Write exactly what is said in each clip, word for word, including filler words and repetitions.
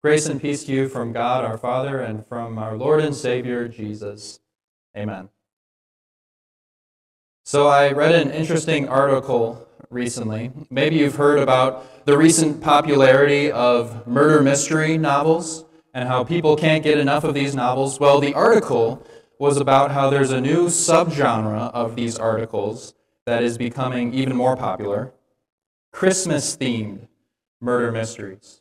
Grace and peace to you from God our Father and from our Lord and Savior Jesus. Amen. So I read an interesting article recently. Maybe you've heard about the recent popularity of murder mystery novels and how people can't get enough of these novels. Well, the article was about how there's a new subgenre of these articles that is becoming even more popular: Christmas-themed murder mysteries.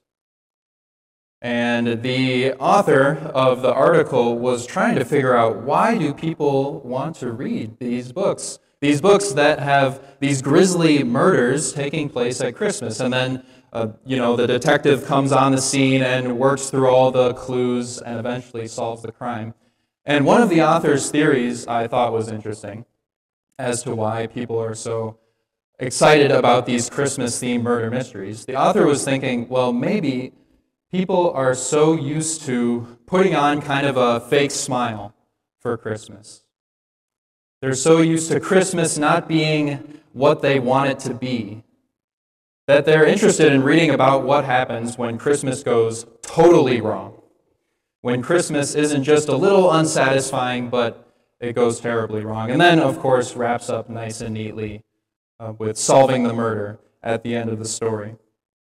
And the author of the article was trying to figure out, why do people want to read these books? These books that have these grisly murders taking place at Christmas. And then, uh, you know, the detective comes on the scene and works through all the clues and eventually solves the crime. And one of the author's theories I thought was interesting as to why people are so excited about these Christmas-themed murder mysteries. The author was thinking, well, maybe people are so used to putting on kind of a fake smile for Christmas. They're so used to Christmas not being what they want it to be, that they're interested in reading about what happens when Christmas goes totally wrong. When Christmas isn't just a little unsatisfying, but it goes terribly wrong. And then, of course, wraps up nice and neatly uh, with solving the murder at the end of the story.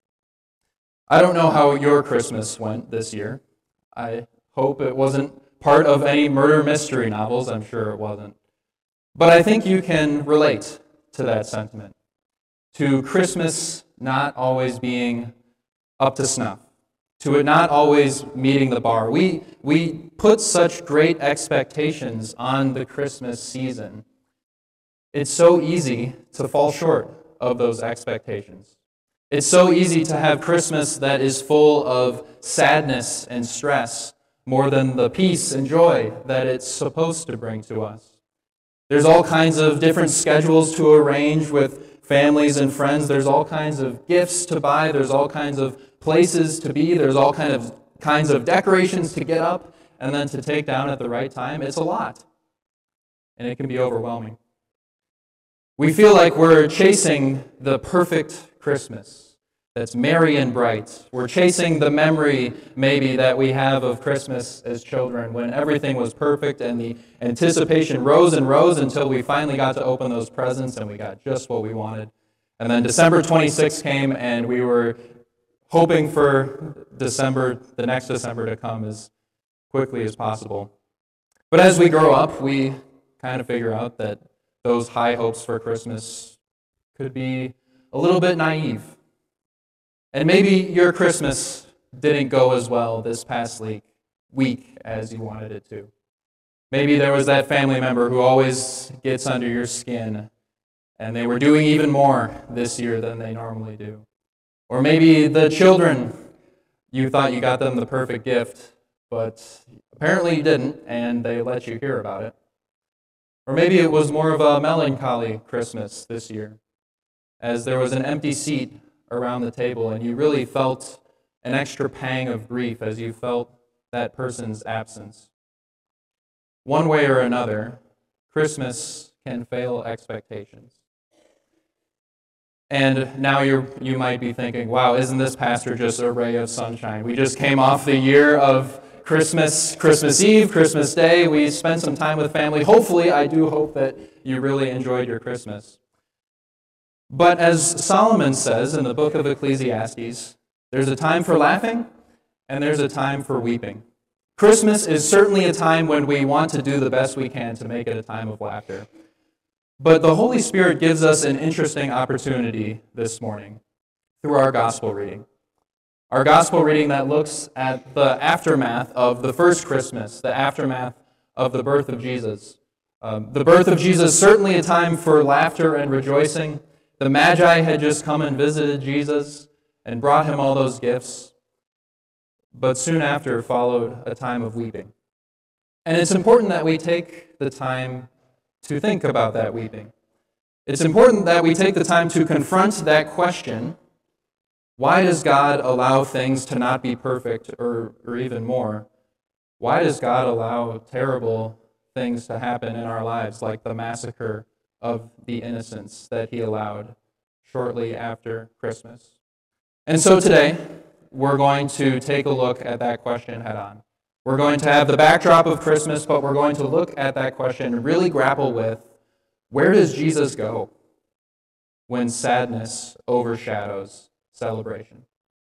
I don't know how your Christmas went this year. I hope it wasn't part of any murder mystery novels. I'm sure it wasn't. But I think you can relate to that sentiment, to Christmas not always being up to snuff, to it not always meeting the bar. We, we put such great expectations on the Christmas season. It's so easy to fall short of those expectations. It's so easy to have Christmas that is full of sadness and stress more than the peace and joy that it's supposed to bring to us. There's all kinds of different schedules to arrange with families and friends. There's all kinds of gifts to buy. There's all kinds of places to be. There's all kind of kinds of decorations to get up and then to take down at the right time. It's a lot, and it can be overwhelming. We feel like we're chasing the perfect Christmas that's merry and bright. We're chasing the memory, maybe, that we have of Christmas as children when everything was perfect and the anticipation rose and rose until we finally got to open those presents and we got just what we wanted. And then December twenty-sixth came and we were hoping for December, the next December, to come as quickly as possible. But as we grow up, we kind of figure out that those high hopes for Christmas could be a little bit naive. And maybe your Christmas didn't go as well this past week as you wanted it to. Maybe there was that family member who always gets under your skin, and they were doing even more this year than they normally do. Or maybe the children, you thought you got them the perfect gift, but apparently you didn't, and they let you hear about it. Or maybe it was more of a melancholy Christmas this year, as there was an empty seat around the table, and you really felt an extra pang of grief as you felt that person's absence. One way or another, Christmas can fail expectations. And now you you might be thinking, wow, isn't this pastor just a ray of sunshine? We just came off the year of Christmas, Christmas Eve, Christmas Day. We spent some time with family. Hopefully, I do hope that you really enjoyed your Christmas. But as Solomon says in the book of Ecclesiastes, there's a time for laughing and there's a time for weeping. Christmas is certainly a time when we want to do the best we can to make it a time of laughter. But the Holy Spirit gives us an interesting opportunity this morning through our gospel reading. Our gospel reading that looks at the aftermath of the first Christmas, the aftermath of the birth of Jesus. Um, the birth of Jesus, certainly a time for laughter and rejoicing. The Magi had just come and visited Jesus and brought him all those gifts. But soon after followed a time of weeping. And it's important that we take the time to think about that weeping. It's important that we take the time to confront that question: why does God allow things to not be perfect, or, or even more? Why does God allow terrible things to happen in our lives, like the massacre of the innocents that he allowed shortly after Christmas? And so today, we're going to take a look at that question head on. We're going to have the backdrop of Christmas, but we're going to look at that question and really grapple with, where does Jesus go when sadness overshadows celebration?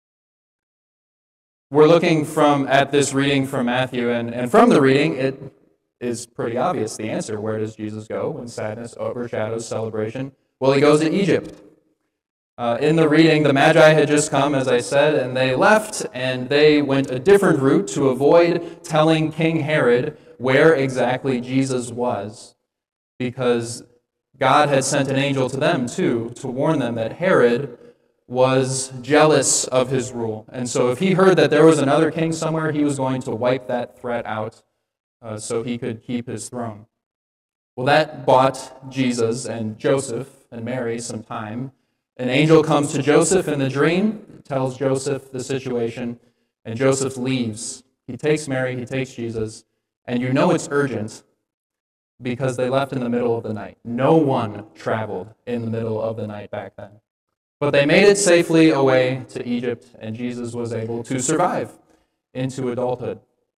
We're looking from at this reading from Matthew, and, and from the reading, it is pretty obvious the answer. Where does Jesus go when sadness overshadows celebration? Well, he goes to Egypt. Uh, in the reading, the Magi had just come, as I said, and they left, and they went a different route to avoid telling King Herod where exactly Jesus was, because God had sent an angel to them, too, to warn them that Herod was jealous of his rule. And so if he heard that there was another king somewhere, he was going to wipe that threat out uh, so he could keep his throne. Well, that bought Jesus and Joseph and Mary some time. An angel comes to Joseph in the dream, tells Joseph the situation, and Joseph leaves. He takes Mary, he takes Jesus, and you know it's urgent because they left in the middle of the night. No one traveled in the middle of the night back then. But they made it safely away to Egypt, and Jesus was able to survive into adulthood.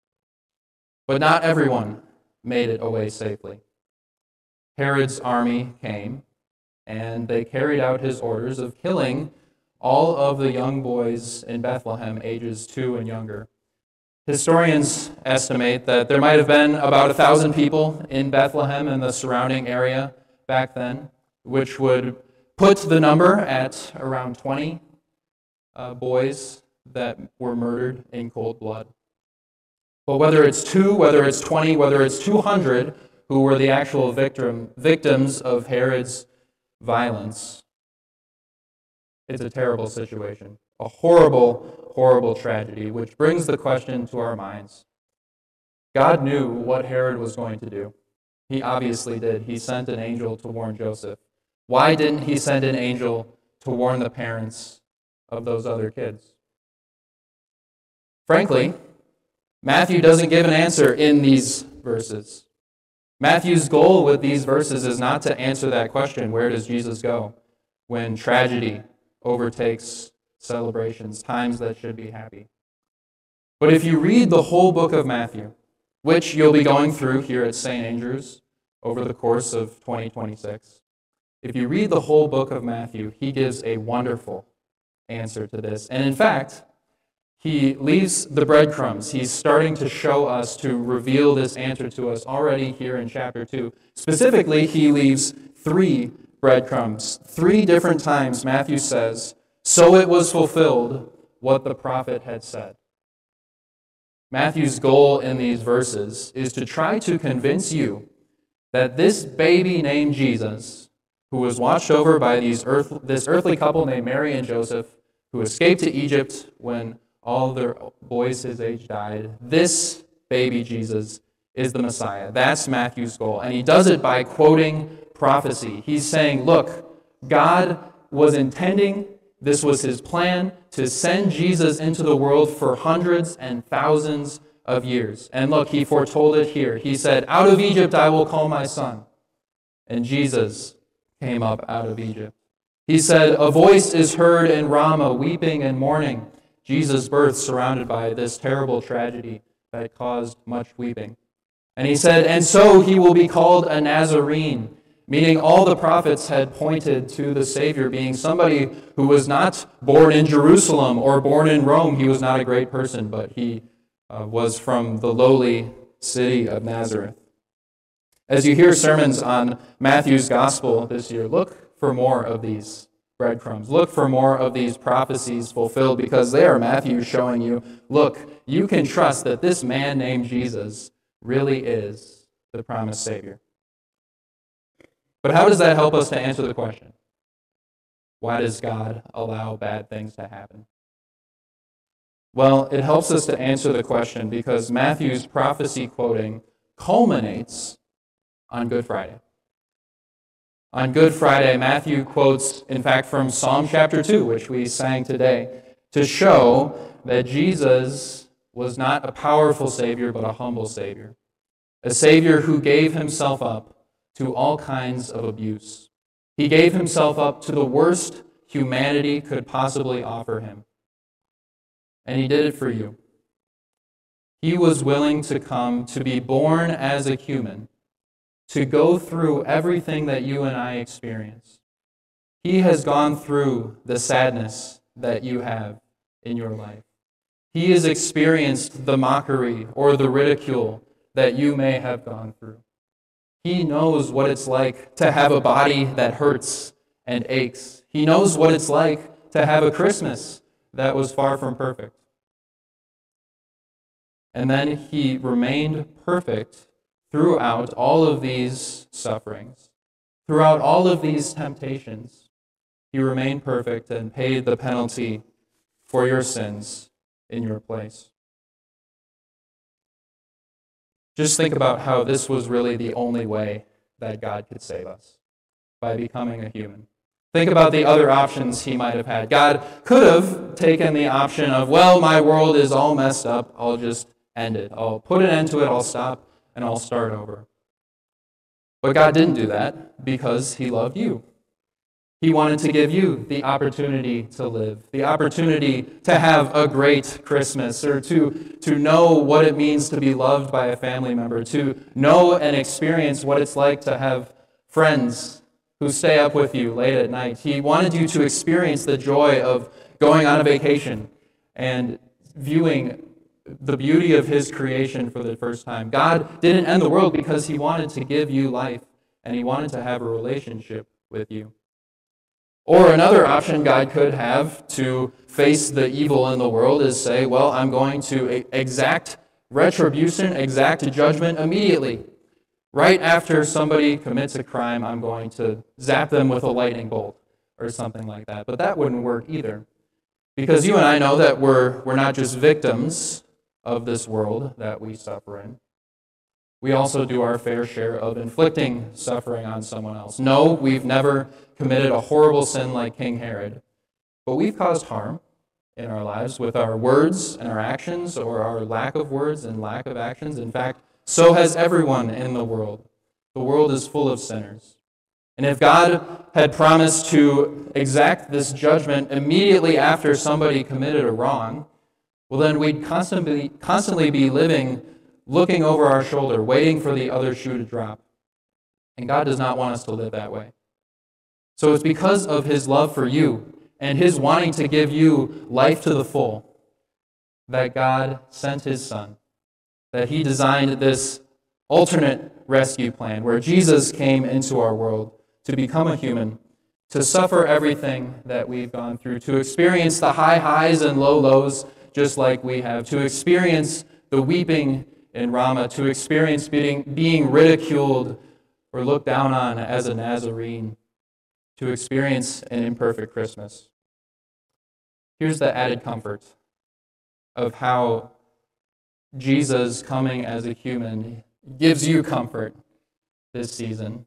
But not everyone made it away safely. Herod's army came, and they carried out his orders of killing all of the young boys in Bethlehem, ages two and younger. Historians estimate that there might have been about a thousand people in Bethlehem and the surrounding area back then, which would put the number at around twenty uh, boys that were murdered in cold blood. But whether it's two, whether it's twenty, whether it's two hundred who were the actual victim, victims of Herod's violence, it's a terrible situation. A horrible, horrible tragedy, which brings the question to our minds. God knew what Herod was going to do. He obviously did. He sent an angel to warn Joseph. Why didn't he send an angel to warn the parents of those other kids? Frankly, Matthew doesn't give an answer in these verses. Matthew's goal with these verses is not to answer that question, where does Jesus go when tragedy overtakes celebrations, times that should be happy. But if you read the whole book of Matthew, which you'll be going through here at Saint Andrews over the course of twenty twenty-six, if you read the whole book of Matthew, he gives a wonderful answer to this. And in fact, he leaves the breadcrumbs. He's starting to show us, to reveal this answer to us already here in chapter two. Specifically, he leaves three breadcrumbs. Three different times Matthew says, "So it was fulfilled what the prophet had said." Matthew's goal in these verses is to try to convince you that this baby named Jesus, who was watched over by these earth, this earthly couple named Mary and Joseph, who escaped to Egypt when all their boys his age died, this baby Jesus is the Messiah. That's Matthew's goal. And he does it by quoting prophecy. He's saying, look, God was intending, this was his plan, to send Jesus into the world for hundreds and thousands of years. And look, he foretold it here. He said, "Out of Egypt I will call my son." And Jesus came up out of Egypt. He said, "A voice is heard in Ramah, weeping and mourning." Jesus' birth surrounded by this terrible tragedy that caused much weeping. And he said, "And so he will be called a Nazarene," meaning all the prophets had pointed to the Savior being somebody who was not born in Jerusalem or born in Rome. He was not a great person, but he uh, was from the lowly city of Nazareth. As you hear sermons on Matthew's gospel this year, look for more of these breadcrumbs. Look for more of these prophecies fulfilled, because they are Matthew showing you, look, you can trust that this man named Jesus really is the promised Savior. But how does that help us to answer the question? Why does God allow bad things to happen? Well, it helps us to answer the question because Matthew's prophecy quoting culminates on Good Friday. On Good Friday, Matthew quotes, in fact, from Psalm chapter two, which we sang today, to show that Jesus was not a powerful Savior, but a humble Savior. A Savior who gave himself up to all kinds of abuse. He gave himself up to the worst humanity could possibly offer him. and he did it for you. He was willing to come, to be born as a human, to go through everything that you and I experience. He has gone through the sadness that you have in your life. He has experienced the mockery or the ridicule that you may have gone through. He knows what it's like to have a body that hurts and aches. He knows what it's like to have a Christmas that was far from perfect. And then he remained perfect throughout all of these sufferings, throughout all of these temptations. He remained perfect and paid the penalty for your sins in your place. Just think about how this was really the only way that God could save us, by becoming a human. Think about the other options he might have had. God could have taken the option of, well, my world is all messed up, I'll just end it. I'll put an end to it, I'll stop, and I'll start over. But God didn't do that because he loved you. He wanted to give you the opportunity to live, the opportunity to have a great Christmas, or to, to know what it means to be loved by a family member, to know and experience what it's like to have friends who stay up with you late at night. He wanted you to experience the joy of going on a vacation and viewing the beauty of his creation for the first time. God didn't end the world because he wanted to give you life, and he wanted to have a relationship with you. Or another option God could have to face the evil in the world is say, well, I'm going to exact retribution, exact judgment immediately. Right after somebody commits a crime, I'm going to zap them with a lightning bolt or something like that. But that wouldn't work either. Because you and I know that we're, we're not just victims of this world that we suffer in. We also do our fair share of inflicting suffering on someone else. No, we've never committed a horrible sin like King Herod, but we've caused harm in our lives with our words and our actions, or our lack of words and lack of actions. In fact, so has everyone in the world. The world is full of sinners. And if God had promised to exact this judgment immediately after somebody committed a wrong, well, then we'd constantly, constantly be living looking over our shoulder, waiting for the other shoe to drop. And God does not want us to live that way. So it's because of his love for you and his wanting to give you life to the full that God sent his Son, that he designed this alternate rescue plan where Jesus came into our world to become a human, to suffer everything that we've gone through, to experience the high highs and low lows just like we have, to experience the weeping in Ramah, to experience being, being ridiculed or looked down on as a Nazarene, to experience an imperfect Christmas. Here's the added comfort of how Jesus coming as a human gives you comfort this season.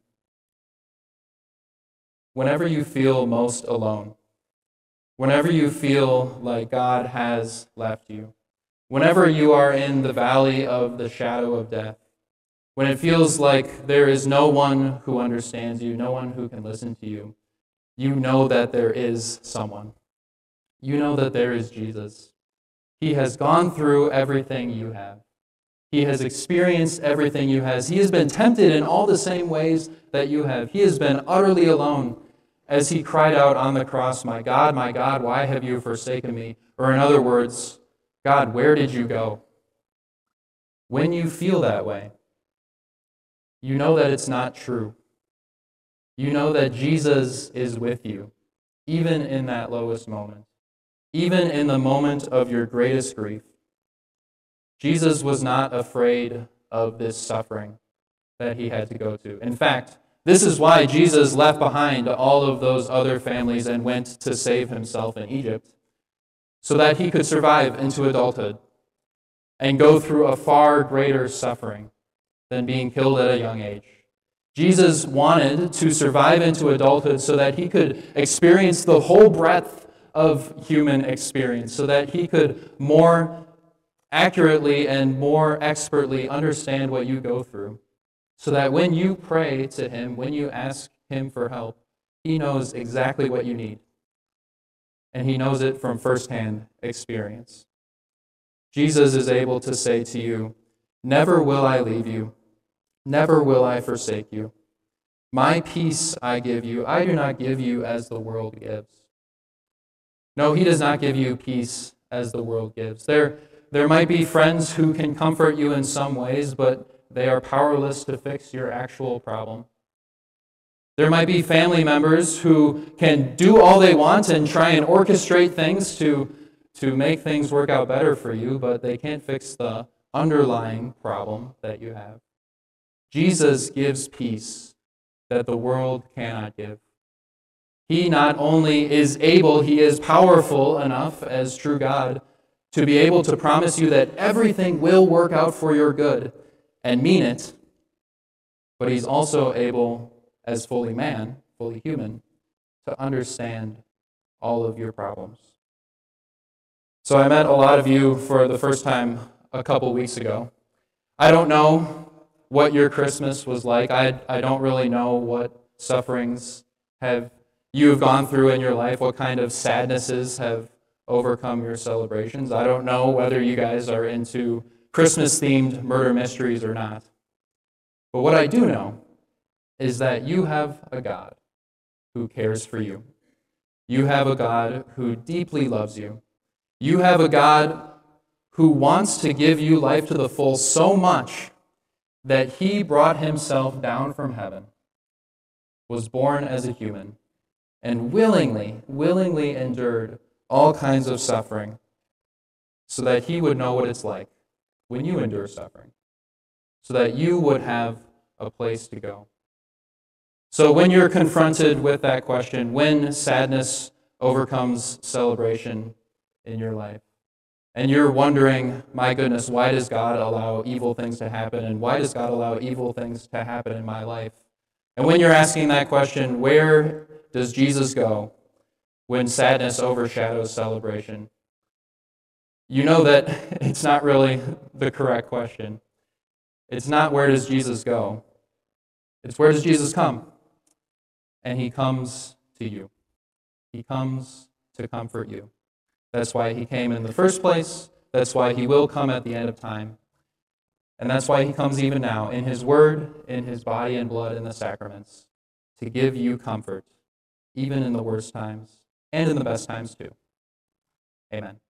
Whenever you feel most alone, whenever you feel like God has left you, whenever you are in the valley of the shadow of death, when it feels like there is no one who understands you, no one who can listen to you, you know that there is someone. You know that there is Jesus. He has gone through everything you have. He has experienced everything you have. He has been tempted in all the same ways that you have. He has been utterly alone as he cried out on the cross, "My God, my God, why have you forsaken me?" Or in other words, "God, where did you go?" When you feel that way, you know that it's not true. You know that Jesus is with you, even in that lowest moment, even in the moment of your greatest grief. Jesus was not afraid of this suffering that he had to go to. In fact, this is why Jesus left behind all of those other families and went to save himself in Egypt, so that he could survive into adulthood and go through a far greater suffering than being killed at a young age. Jesus wanted to survive into adulthood so that he could experience the whole breadth of human experience, so that he could more accurately and more expertly understand what you go through, so that when you pray to him, when you ask him for help, he knows exactly what you need. And he knows it from firsthand experience. Jesus is able to say to you, "Never will I leave you, never will I forsake you. My peace I give you, I do not give you as the world gives." No, he does not give you peace as the world gives. There, there might be friends who can comfort you in some ways, but they are powerless to fix your actual problem. There might be family members who can do all they want and try and orchestrate things to, to make things work out better for you, but they can't fix the underlying problem that you have. Jesus gives peace that the world cannot give. He not only is able, he is powerful enough as true God to be able to promise you that everything will work out for your good and mean it, but he's also able, as fully man, fully human, to understand all of your problems. So I met a lot of you for the first time a couple weeks ago. I don't know what your Christmas was like. I, I don't really know what sufferings have you have gone through in your life, what kind of sadnesses have overcome your celebrations. I don't know whether you guys are into Christmas-themed murder mysteries or not. But what I do know is that you have a God who cares for you. You have a God who deeply loves you. You have a God who wants to give you life to the full so much that he brought himself down from heaven, was born as a human, and willingly, willingly endured all kinds of suffering so that he would know what it's like when you endure suffering, so that you would have a place to go. So when you're confronted with that question, when sadness overcomes celebration in your life, and you're wondering, my goodness, why does God allow evil things to happen, and why does God allow evil things to happen in my life? And when you're asking that question, where does Jesus go when sadness overshadows celebration? You know that it's not really the correct question. It's not where does Jesus go. It's where does Jesus come? And he comes to you. He comes to comfort you. That's why he came in the first place. That's why he will come at the end of time. And that's why he comes even now, in his word, in his body and blood, in the sacraments, to give you comfort, even in the worst times, and in the best times too. Amen.